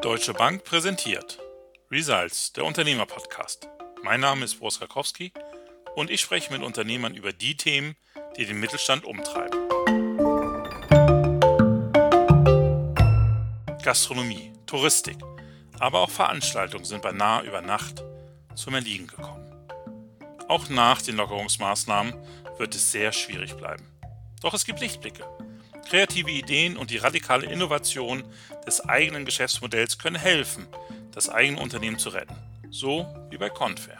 Deutsche Bank präsentiert Results, der Unternehmer-Podcast. Mein Name ist Boris Rakowski und ich spreche mit Unternehmern über die Themen, die den Mittelstand umtreiben. Gastronomie, Touristik, aber auch Veranstaltungen sind beinahe über Nacht zum Erliegen gekommen. Auch nach den Lockerungsmaßnahmen wird es sehr schwierig bleiben. Doch es gibt Lichtblicke. Kreative Ideen und die radikale Innovation des eigenen Geschäftsmodells können helfen, das eigene Unternehmen zu retten. So wie bei Confair.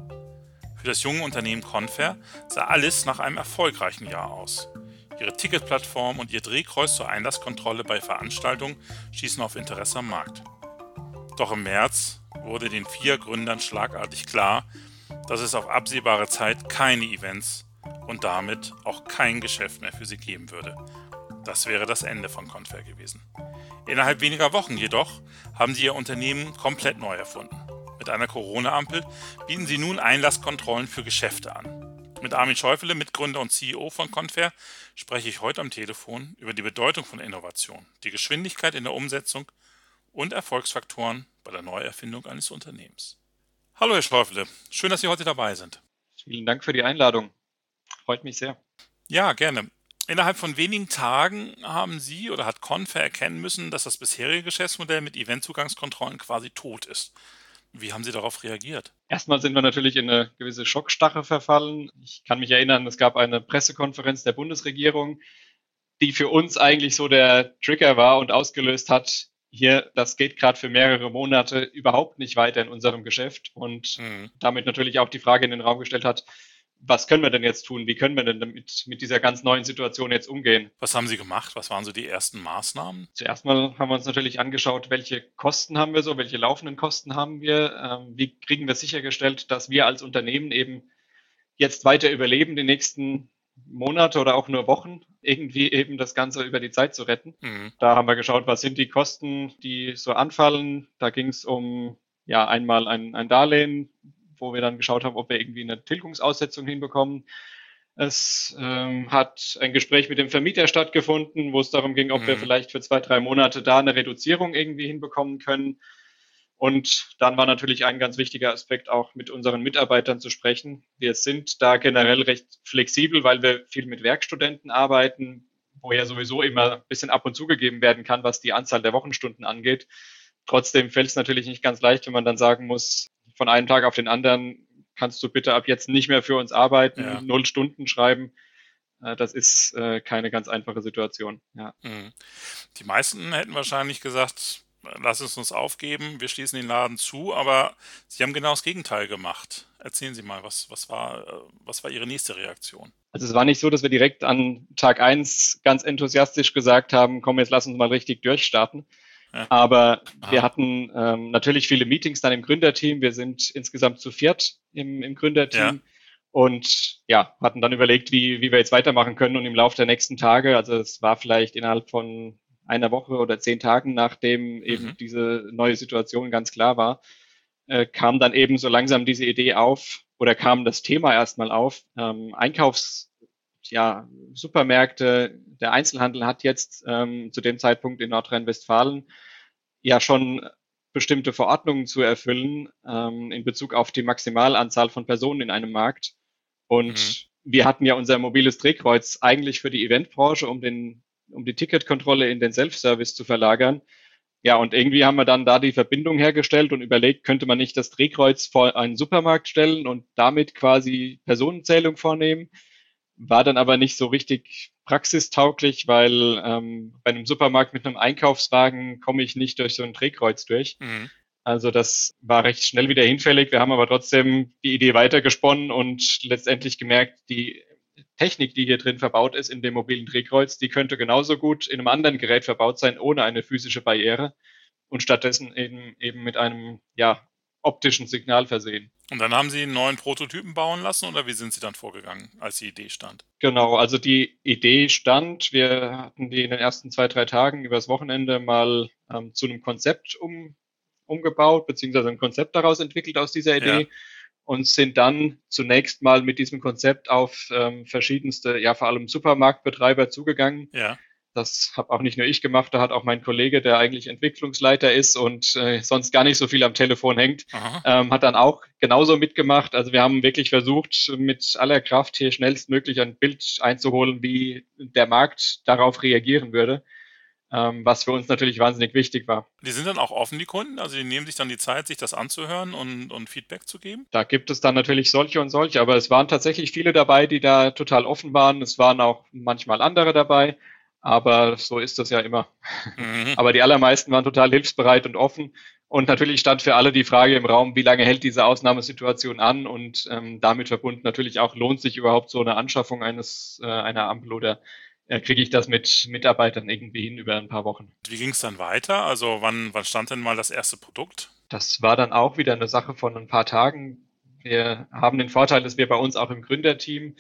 Für das junge Unternehmen Confair sah alles nach einem erfolgreichen Jahr aus. Ihre Ticketplattform und ihr Drehkreuz zur Einlasskontrolle bei Veranstaltungen stießen auf Interesse am Markt. Doch im März wurde den 4 Gründern schlagartig klar, dass es auf absehbare Zeit keine Events und damit auch kein Geschäft mehr für sie geben würde. Das wäre das Ende von Confair gewesen. Innerhalb weniger Wochen jedoch haben sie ihr Unternehmen komplett neu erfunden. Mit einer Corona-Ampel bieten sie nun Einlasskontrollen für Geschäfte an. Mit Armin Scheufele, Mitgründer und CEO von Confair, spreche ich heute am Telefon über die Bedeutung von Innovation, die Geschwindigkeit in der Umsetzung und Erfolgsfaktoren bei der Neuerfindung eines Unternehmens. Hallo Herr Scheufele, schön, dass Sie heute dabei sind. Vielen Dank für die Einladung. Freut mich sehr. Ja, gerne. Innerhalb von wenigen Tagen haben Sie oder hat Confair erkennen müssen, dass das bisherige Geschäftsmodell mit Eventzugangskontrollen quasi tot ist. Wie haben Sie darauf reagiert? Erstmal sind wir natürlich in eine gewisse Schockstarre verfallen. Ich kann mich erinnern, es gab eine Pressekonferenz der Bundesregierung, die für uns eigentlich so der Trigger war und ausgelöst hat, hier, das geht gerade für mehrere Monate überhaupt nicht weiter in unserem Geschäft und damit natürlich auch die Frage in den Raum gestellt hat, was können wir denn jetzt tun? Wie können wir denn mit dieser ganz neuen Situation jetzt umgehen? Was haben Sie gemacht? Was waren so die ersten Maßnahmen? Zuerst mal haben wir uns natürlich angeschaut, welche Kosten haben wir so, welche laufenden Kosten haben wir, wie kriegen wir sichergestellt, dass wir als Unternehmen eben jetzt weiter überleben, die nächsten Monate oder auch nur Wochen, irgendwie eben das Ganze über die Zeit zu retten. Da haben wir geschaut, was sind die Kosten, die so anfallen. Da ging es um einmal ein Darlehen, wo wir dann geschaut haben, ob wir irgendwie eine Tilgungsaussetzung hinbekommen. Es hat ein Gespräch mit dem Vermieter stattgefunden, wo es darum ging, ob wir vielleicht für 2-3 Monate da eine Reduzierung irgendwie hinbekommen können. Und dann war natürlich ein ganz wichtiger Aspekt auch mit unseren Mitarbeitern zu sprechen. Wir sind da generell recht flexibel, weil wir viel mit Werkstudenten arbeiten, wo ja sowieso immer ein bisschen ab und zu gegeben werden kann, was die Anzahl der Wochenstunden angeht. Trotzdem fällt es natürlich nicht ganz leicht, wenn man dann sagen muss, von einem Tag auf den anderen kannst du bitte ab jetzt nicht mehr für uns arbeiten, 0 Stunden schreiben. Das ist keine ganz einfache Situation. Ja. Die meisten hätten wahrscheinlich gesagt, lass es uns aufgeben, wir schließen den Laden zu, aber Sie haben genau das Gegenteil gemacht. Erzählen Sie mal, was war Ihre nächste Reaktion? Also es war nicht so, dass wir direkt an Tag 1 ganz enthusiastisch gesagt haben, komm, jetzt lass uns mal richtig durchstarten. Ja. Aber wir hatten natürlich viele Meetings dann im Gründerteam. Wir sind insgesamt zu 4 im Gründerteam und hatten dann überlegt, wie wir jetzt weitermachen können. Und im Laufe der nächsten Tage, also es war vielleicht innerhalb von einer Woche oder 10 Tagen, nachdem eben diese neue Situation ganz klar war, kam dann eben so langsam diese Idee auf oder kam das Thema erstmal auf. Supermärkte, der Einzelhandel hat jetzt zu dem Zeitpunkt in Nordrhein-Westfalen ja schon bestimmte Verordnungen zu erfüllen in Bezug auf die Maximalanzahl von Personen in einem Markt. Und wir hatten ja unser mobiles Drehkreuz eigentlich für die Eventbranche, um die Ticketkontrolle in den Self-Service zu verlagern. Ja, und irgendwie haben wir dann da die Verbindung hergestellt und überlegt, könnte man nicht das Drehkreuz vor einen Supermarkt stellen und damit quasi Personenzählung vornehmen. War dann aber nicht so richtig praxistauglich, weil bei einem Supermarkt mit einem Einkaufswagen komme ich nicht durch so ein Drehkreuz durch. Also das war recht schnell wieder hinfällig. Wir haben aber trotzdem die Idee weitergesponnen und letztendlich gemerkt, die Technik, die hier drin verbaut ist in dem mobilen Drehkreuz, die könnte genauso gut in einem anderen Gerät verbaut sein, ohne eine physische Barriere und stattdessen eben mit einem optischen Signal versehen. Und dann haben Sie einen neuen Prototypen bauen lassen oder wie sind Sie dann vorgegangen, als die Idee stand? Genau, also die Idee stand, wir hatten die in den ersten 2-3 Tagen übers Wochenende mal zu einem Konzept umgebaut, beziehungsweise ein Konzept daraus entwickelt aus dieser Idee und sind dann zunächst mal mit diesem Konzept auf verschiedenste, vor allem Supermarktbetreiber zugegangen. Das habe auch nicht nur ich gemacht, da hat auch mein Kollege, der eigentlich Entwicklungsleiter ist und sonst gar nicht so viel am Telefon hängt, Aha. hat dann auch genauso mitgemacht. Also wir haben wirklich versucht, mit aller Kraft hier schnellstmöglich ein Bild einzuholen, wie der Markt darauf reagieren würde, was für uns natürlich wahnsinnig wichtig war. Die sind dann auch offen, die Kunden? Also die nehmen sich dann die Zeit, sich das anzuhören und Feedback zu geben? Da gibt es dann natürlich solche und solche, aber es waren tatsächlich viele dabei, die da total offen waren. Es waren auch manchmal andere dabei, aber so ist das ja immer. Mhm. Aber die allermeisten waren total hilfsbereit und offen. Und natürlich stand für alle die Frage im Raum, wie lange hält diese Ausnahmesituation an? Und damit verbunden natürlich auch, lohnt sich überhaupt so eine Anschaffung einer Ampel oder kriege ich das mit Mitarbeitern irgendwie hin über ein paar Wochen? Wie ging es dann weiter? Also wann stand denn mal das erste Produkt? Das war dann auch wieder eine Sache von ein paar Tagen. Wir haben den Vorteil, dass wir bei uns auch im Gründerteam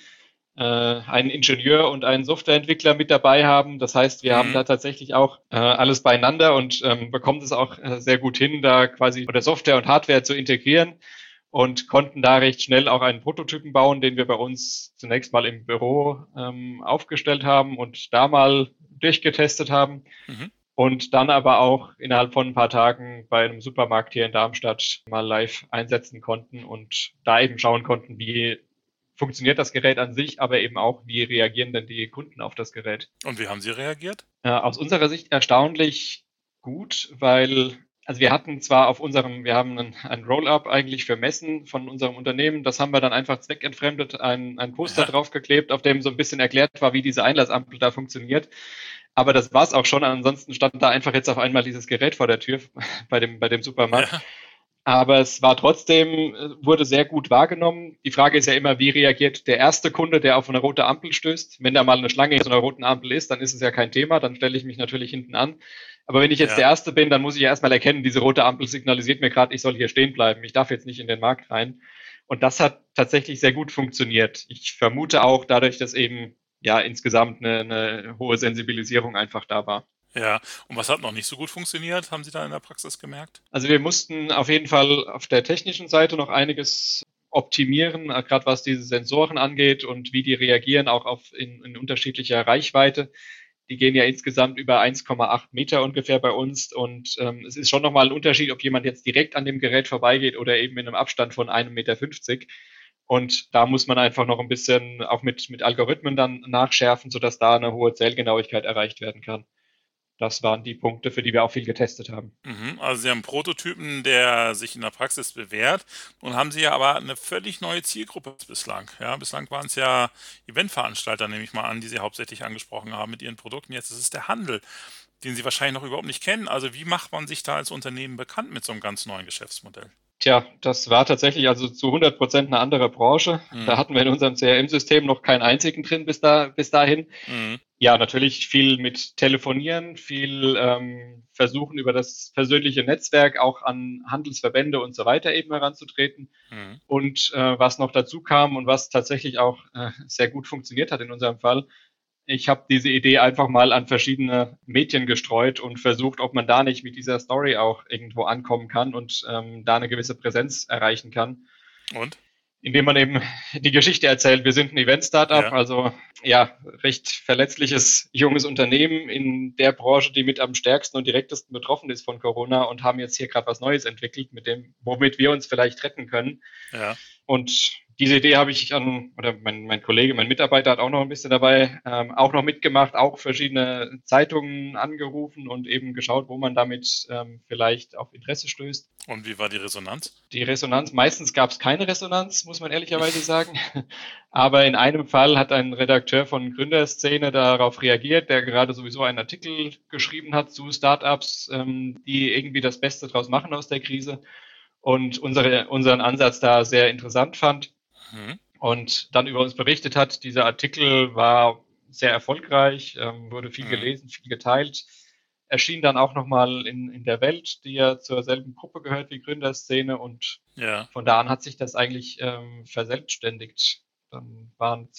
einen Ingenieur und einen Softwareentwickler mit dabei haben. Das heißt, wir haben Mhm. da tatsächlich auch alles beieinander und bekommen es auch sehr gut hin, da quasi oder Software und Hardware zu integrieren und konnten da recht schnell auch einen Prototypen bauen, den wir bei uns zunächst mal im Büro aufgestellt haben und da mal durchgetestet haben. Mhm. Und dann aber auch innerhalb von ein paar Tagen bei einem Supermarkt hier in Darmstadt mal live einsetzen konnten und da eben schauen konnten, wie funktioniert das Gerät an sich, aber eben auch, wie reagieren denn die Kunden auf das Gerät. Und wie haben Sie reagiert? Aus unserer Sicht erstaunlich gut, weil, also wir hatten zwar wir haben ein Roll-up eigentlich für Messen von unserem Unternehmen, das haben wir dann einfach zweckentfremdet, ein Poster Ja, draufgeklebt, auf dem so ein bisschen erklärt war, wie diese Einlassampel da funktioniert. Aber das war es auch schon. Ansonsten stand da einfach jetzt auf einmal dieses Gerät vor der Tür bei dem Supermarkt. ja, Aber es war trotzdem, wurde sehr gut wahrgenommen. Die Frage ist ja immer, wie reagiert der erste Kunde, der auf eine rote Ampel stößt? Wenn da mal eine Schlange in so einer roten Ampel ist, dann ist es ja kein Thema, dann stelle ich mich natürlich hinten an. Aber wenn ich jetzt der ja. Erste bin, dann muss ich ja erstmal erkennen, diese rote Ampel signalisiert mir gerade, ich soll hier stehen bleiben. Ich darf jetzt nicht in den Markt rein. Und das hat tatsächlich sehr gut funktioniert. Ich vermute auch dadurch, dass eben ja insgesamt eine hohe Sensibilisierung einfach da war. Ja. Und was hat noch nicht so gut funktioniert, haben Sie da in der Praxis gemerkt? Also wir mussten auf jeden Fall auf der technischen Seite noch einiges optimieren, gerade was diese Sensoren angeht und wie die reagieren, auch in unterschiedlicher Reichweite. Die gehen ja insgesamt über 1,8 Meter ungefähr bei uns und es ist schon nochmal ein Unterschied, ob jemand jetzt direkt an dem Gerät vorbeigeht oder eben in einem Abstand von 1,50 Meter. Und da muss man einfach noch ein bisschen auch mit Algorithmen dann nachschärfen, sodass da eine hohe Zählgenauigkeit erreicht werden kann. Das waren die Punkte, für die wir auch viel getestet haben. Mhm. Also Sie haben einen Prototypen, der sich in der Praxis bewährt. Nun haben Sie ja aber eine völlig neue Zielgruppe bislang. Ja, bislang waren es ja Eventveranstalter, nehme ich mal an, die Sie hauptsächlich angesprochen haben mit Ihren Produkten. Jetzt ist es der Handel, den Sie wahrscheinlich noch überhaupt nicht kennen. Also wie macht man sich da als Unternehmen bekannt mit so einem ganz neuen Geschäftsmodell? Tja, das war tatsächlich also zu 100% eine andere Branche. Da Mhm. hatten wir in unserem CRM-System noch keinen einzigen drin bis dahin. Mhm. Ja, natürlich viel mit Telefonieren, viel versuchen über das persönliche Netzwerk auch an Handelsverbände und so weiter eben heranzutreten. Mhm. Und was noch dazu kam und was tatsächlich auch sehr gut funktioniert hat in unserem Fall, ich habe diese Idee einfach mal an verschiedene Medien gestreut und versucht, ob man da nicht mit dieser Story auch irgendwo ankommen kann und da eine gewisse Präsenz erreichen kann, Und? indem man eben die Geschichte erzählt. Wir sind ein Event-Startup, Ja. also ja, recht verletzliches junges Unternehmen in der Branche, die mit am stärksten und direktesten betroffen ist von Corona und haben jetzt hier gerade was Neues entwickelt, womit wir uns vielleicht retten können. Ja. Und diese Idee habe ich oder mein Kollege, mein Mitarbeiter hat auch noch ein bisschen dabei, auch noch mitgemacht, auch verschiedene Zeitungen angerufen und eben geschaut, wo man damit vielleicht auf Interesse stößt. Und wie war die Resonanz? Die Resonanz, meistens gab es keine Resonanz, muss man ehrlicherweise sagen. Aber in einem Fall hat ein Redakteur von Gründerszene darauf reagiert, der gerade sowieso einen Artikel geschrieben hat zu Startups, die irgendwie das Beste draus machen aus der Krise und unseren Ansatz da sehr interessant fand Mhm. und dann über uns berichtet hat. Dieser Artikel war sehr erfolgreich, wurde viel Mhm. gelesen, viel geteilt, erschien dann auch nochmal in der Welt, die ja zur selben Gruppe gehört wie Gründerszene und Ja. von da an hat sich das eigentlich verselbstständigt. Dann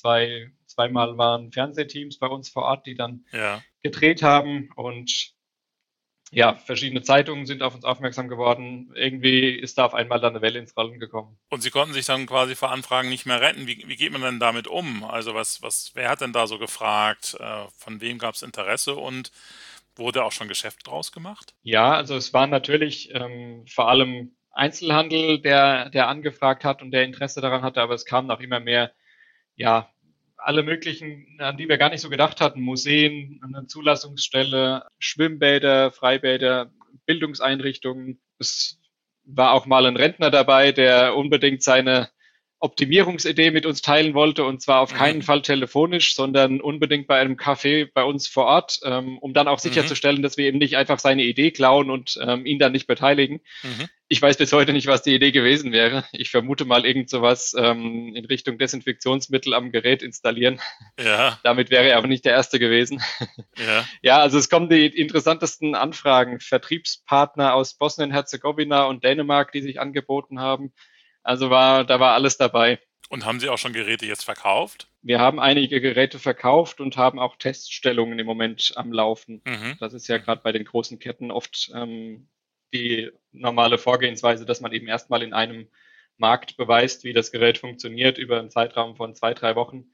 zweimal waren Fernsehteams bei uns vor Ort, die dann Ja. gedreht haben und Ja, verschiedene Zeitungen sind auf uns aufmerksam geworden. Irgendwie ist da auf einmal dann eine Welle ins Rollen gekommen. Und Sie konnten sich dann quasi vor Anfragen nicht mehr retten. Wie geht man denn damit um? Also wer hat denn da so gefragt? Von wem gab es Interesse und wurde auch schon Geschäft draus gemacht? Ja, also es war natürlich vor allem Einzelhandel, der angefragt hat und der Interesse daran hatte, aber es kamen auch immer mehr, ja, alle möglichen, an die wir gar nicht so gedacht hatten, Museen, eine Zulassungsstelle, Schwimmbäder, Freibäder, Bildungseinrichtungen. Es war auch mal ein Rentner dabei, der unbedingt seine Optimierungsidee mit uns teilen wollte, und zwar auf keinen Mhm, Fall telefonisch, sondern unbedingt bei einem Café bei uns vor Ort, um dann auch mhm, sicherzustellen, dass wir eben nicht einfach seine Idee klauen und ihn dann nicht beteiligen. mhm. Ich weiß bis heute nicht, was die Idee gewesen wäre. Ich vermute mal irgend sowas in Richtung Desinfektionsmittel am Gerät installieren. Ja, Damit wäre er aber nicht der Erste gewesen. ja. Ja, also es kommen die interessantesten Anfragen. Vertriebspartner aus Bosnien-Herzegowina und Dänemark, die sich angeboten haben. Also da war alles dabei. Und haben Sie auch schon Geräte jetzt verkauft? Wir haben einige Geräte verkauft und haben auch Teststellungen im Moment am Laufen. Mhm, Das ist ja mhm, gerade bei den großen Ketten oft die normale Vorgehensweise, dass man eben erstmal in einem Markt beweist, wie das Gerät funktioniert über einen Zeitraum von 2, 3 Wochen,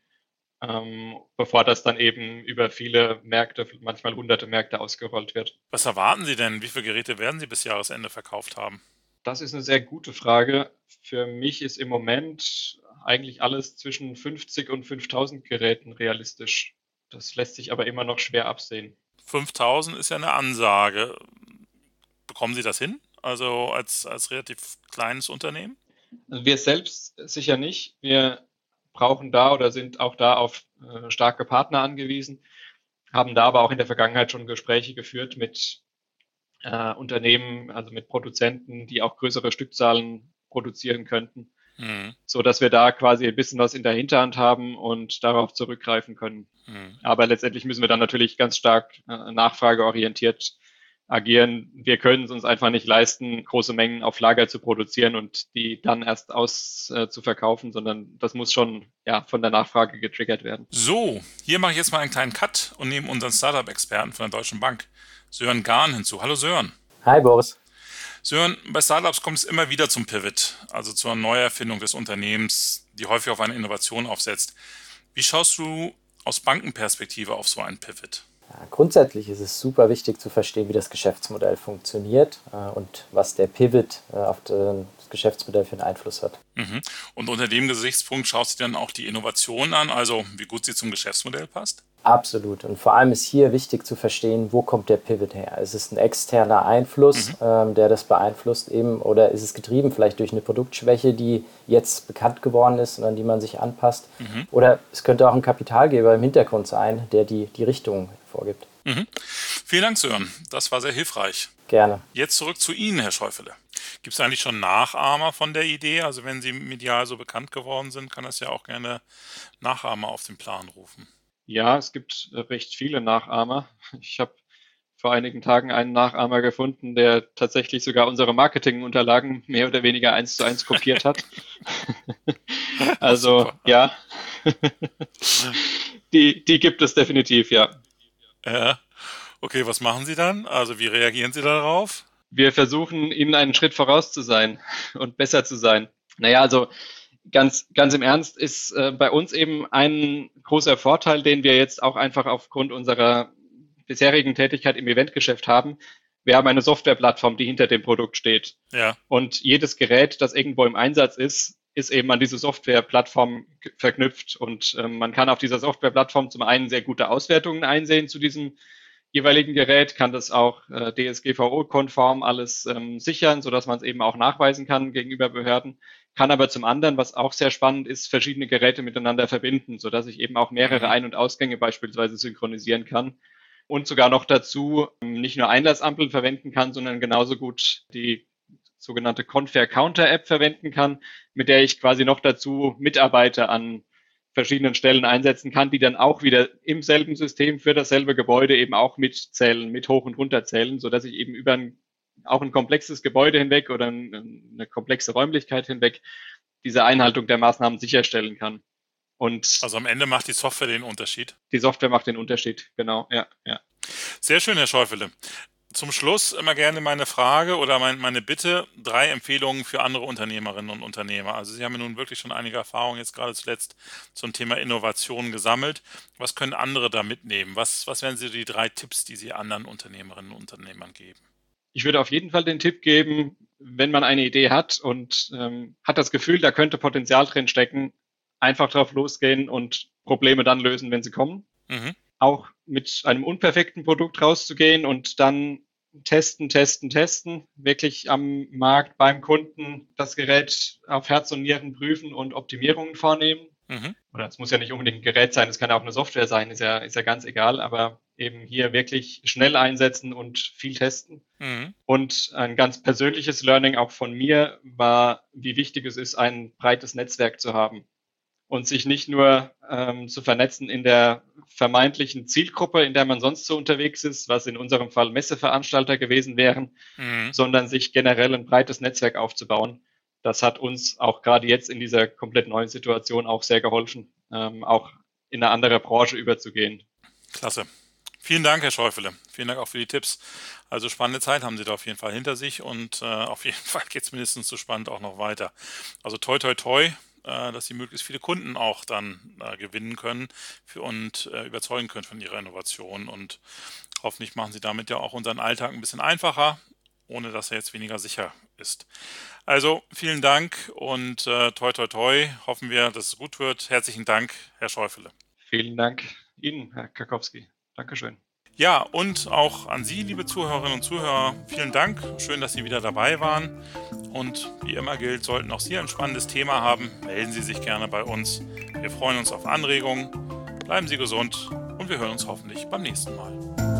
bevor das dann eben über viele Märkte, manchmal hunderte Märkte ausgerollt wird. Was erwarten Sie denn? Wie viele Geräte werden Sie bis Jahresende verkauft haben? Das ist eine sehr gute Frage. Für mich ist im Moment eigentlich alles zwischen 50 und 5000 Geräten realistisch. Das lässt sich aber immer noch schwer absehen. 5000 ist ja eine Ansage. Bekommen Sie das hin? Also als relativ kleines Unternehmen? Also wir selbst sicher nicht. Wir brauchen da oder sind auch da auf starke Partner angewiesen, haben da aber auch in der Vergangenheit schon Gespräche geführt mit Unternehmen, also mit Produzenten, die auch größere Stückzahlen produzieren könnten, Mhm, so dass wir da quasi ein bisschen was in der Hinterhand haben und darauf zurückgreifen können. mhm. Aber letztendlich müssen wir dann natürlich ganz stark nachfrageorientiert agieren. Wir können es uns einfach nicht leisten, große Mengen auf Lager zu produzieren und die dann erst zu verkaufen, sondern das muss schon ja von der Nachfrage getriggert werden. So, hier mache ich jetzt mal einen kleinen Cut und nehme unseren Startup-Experten von der Deutschen Bank, Sören Gahn, hinzu. Hallo Sören. Hi Boris. Sören, bei Startups kommt es immer wieder zum Pivot, also zur Neuerfindung des Unternehmens, die häufig auf eine Innovation aufsetzt. Wie schaust du aus Bankenperspektive auf so einen Pivot? Ja, grundsätzlich ist es super wichtig zu verstehen, wie das Geschäftsmodell funktioniert und was der Pivot auf das Geschäftsmodell für einen Einfluss hat. Mhm. Und unter dem Gesichtspunkt schaust du dir dann auch die Innovation an, also wie gut sie zum Geschäftsmodell passt? Absolut. Und vor allem ist hier wichtig zu verstehen, wo kommt der Pivot her? Ist es ein externer Einfluss, Mhm. der das beeinflusst eben, oder ist es getrieben vielleicht durch eine Produktschwäche, die jetzt bekannt geworden ist und an die man sich anpasst? Mhm. Oder es könnte auch ein Kapitalgeber im Hintergrund sein, der die Richtung vorgibt. Mhm. Vielen Dank, Sören. Das war sehr hilfreich. Gerne. Jetzt zurück zu Ihnen, Herr Schäufele. Gibt es eigentlich schon Nachahmer von der Idee? Also wenn Sie medial so bekannt geworden sind, kann es ja auch gerne Nachahmer auf den Plan rufen. Ja, es gibt recht viele Nachahmer. Ich habe vor einigen Tagen einen Nachahmer gefunden, der tatsächlich sogar unsere Marketingunterlagen mehr oder weniger 1:1 kopiert hat. Also Super. ja, die gibt es definitiv, ja. Ja. Okay, was machen Sie dann? Also wie reagieren Sie darauf? Wir versuchen, ihnen einen Schritt voraus zu sein und besser zu sein. Naja, also ganz im Ernst ist bei uns eben ein großer Vorteil, den wir jetzt auch einfach aufgrund unserer bisherigen Tätigkeit im Eventgeschäft haben. Wir haben eine Softwareplattform, die hinter dem Produkt steht. Ja. Und jedes Gerät, das irgendwo im Einsatz ist eben an diese Softwareplattform verknüpft. Und man kann auf dieser Softwareplattform zum einen sehr gute Auswertungen einsehen zu diesem jeweiligen Gerät, kann das auch DSGVO-konform alles sichern, sodass man es eben auch nachweisen kann gegenüber Behörden, kann aber zum anderen, was auch sehr spannend ist, verschiedene Geräte miteinander verbinden, sodass ich eben auch mehrere Mhm. Ein- und Ausgänge beispielsweise synchronisieren kann und sogar noch dazu nicht nur Einlassampeln verwenden kann, sondern genauso gut die sogenannte Confair Counter App verwenden kann, mit der ich quasi noch dazu Mitarbeiter an verschiedenen Stellen einsetzen kann, die dann auch wieder im selben System für dasselbe Gebäude eben auch mitzählen, mit hoch und runter zählen, so dass ich eben über auch ein komplexes Gebäude hinweg oder eine komplexe Räumlichkeit hinweg diese Einhaltung der Maßnahmen sicherstellen kann. Und Also am Ende macht die Software den Unterschied. die Software macht den Unterschied, genau, ja, ja. Sehr schön, Herr Schäufele. Zum Schluss immer gerne meine Frage oder meine Bitte, 3 Empfehlungen für andere Unternehmerinnen und Unternehmer. Also Sie haben ja nun wirklich schon einige Erfahrungen jetzt gerade zuletzt zum Thema Innovation gesammelt. Was können andere da mitnehmen? Was wären so die 3 Tipps, die Sie anderen Unternehmerinnen und Unternehmern geben? Ich würde auf jeden Fall den Tipp geben, wenn man eine Idee hat und hat das Gefühl, da könnte Potenzial drin stecken, einfach drauf losgehen und Probleme dann lösen, wenn sie kommen. Mhm. Auch mit einem unperfekten Produkt rauszugehen und dann testen, wirklich am Markt beim Kunden das Gerät auf Herz und Nieren prüfen und Optimierungen vornehmen. Mhm. Oder es muss ja nicht unbedingt ein Gerät sein, es kann auch eine Software sein, ist ja ganz egal, aber eben hier wirklich schnell einsetzen und viel testen. Mhm. Und ein ganz persönliches Learning auch von mir war, wie wichtig es ist, ein breites Netzwerk zu haben und sich nicht nur zu vernetzen in der vermeintlichen Zielgruppe, in der man sonst so unterwegs ist, was in unserem Fall Messeveranstalter gewesen wären, sondern sich generell ein breites Netzwerk aufzubauen. Das hat uns auch gerade jetzt in dieser komplett neuen Situation auch sehr geholfen, auch in eine andere Branche überzugehen. Klasse. Vielen Dank, Herr Schäufele. Vielen Dank auch für die Tipps. Also spannende Zeit haben Sie da auf jeden Fall hinter sich und auf jeden Fall geht es mindestens so spannend auch noch weiter. Also toi toi toi, dass Sie möglichst viele Kunden auch dann gewinnen können und überzeugen können von Ihrer Innovation und hoffentlich machen Sie damit ja auch unseren Alltag ein bisschen einfacher, ohne dass er jetzt weniger sicher ist. Also vielen Dank und toi toi toi, hoffen wir, dass es gut wird. Herzlichen Dank, Herr Schäufele. Vielen Dank Ihnen, Herr Karkowski. Dankeschön. Ja, und auch an Sie, liebe Zuhörerinnen und Zuhörer, vielen Dank. Schön, dass Sie wieder dabei waren. Und wie immer gilt, sollten auch Sie ein spannendes Thema haben, melden Sie sich gerne bei uns. Wir freuen uns auf Anregungen. Bleiben Sie gesund und wir hören uns hoffentlich beim nächsten Mal.